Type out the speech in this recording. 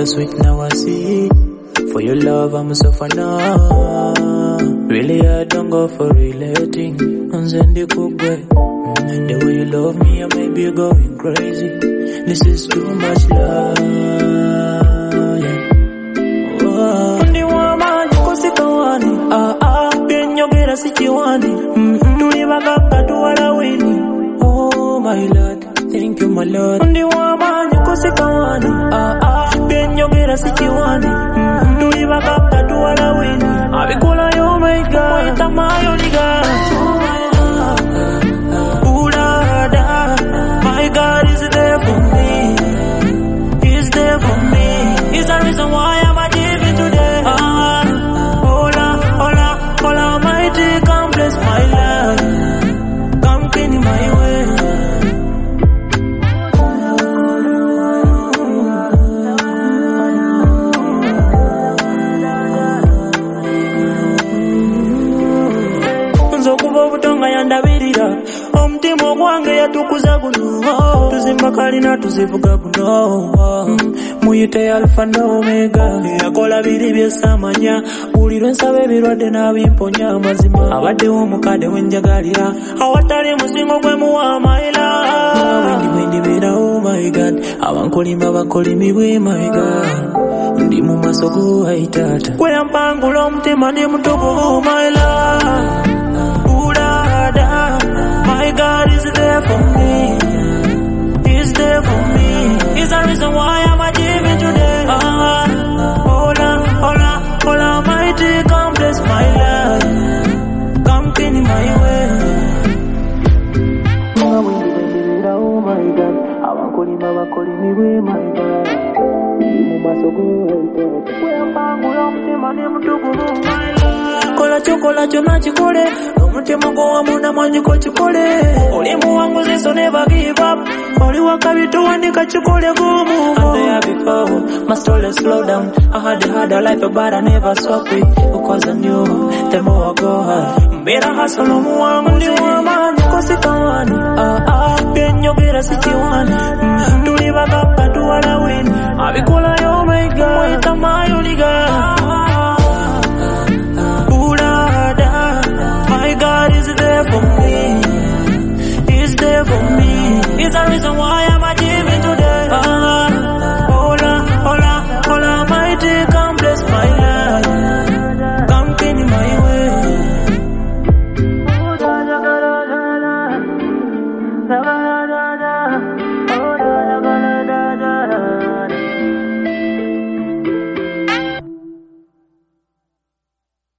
bittersweet now I see. For your love I'm suffer now. Really I don't go for relating. Unzendi kugwe. The way you love me I may be going crazy. This is too much love. Ndi wama nyukosika wani. Benyogera sichiwani. Tulibagaka tuwala wini. Oh my Lord, thank you my Lord. Ndi wama nyukosika wani. Benyogera sichiwani. Tulibagaka tuwala wini. Abikula yo my God. Itamayo liga. My God is there for me. He's there for me. He's the reason why I'm achieving today. Hola, mighty, come bless my life. Come clean my way. Nzokuba butonga yandabirira. Omtimo gwange yatukuza guno. Tuzimba kalina tuzivuga guno. Muyite alpha no omega. Yakola biri byesamanya. Bulirwe nsabe birwadde n'abimponya amazima. Abaddewo omukadde wenjagalira. Awatali musingo gwe muwamaila. Wendi bera oh my God. Abankolimba bakolimibwe my God. Ndi mu maaso go aitata. Kweyampangula omutima ndi mutubu oh my Lord. My God is there for me. He's there for me. He's the reason why I'm achieving today. Hola, mighty, come bless my life. Come clean my way. Oh my God, abankolimba bakolimibwe my God. Mu maaso go aitata. Kweyampangula omutima ndi mutukuvu my Lord. Kola kyonna kikole. Omutima gwo wamu namwanyiko kikole. Oli muwanguzi so never give up. Oli wakabitu wandika kikole gumu. I'm there before, my story slow down. I had a harder life but I never swap it. Because I knew the more I go hard. Mbera hustle muwanguzi wamanyiko sikawani. Benyogera sichiwani. Tulibagaka tuwala wini. Abikola yo my God. Mwitamayo liga.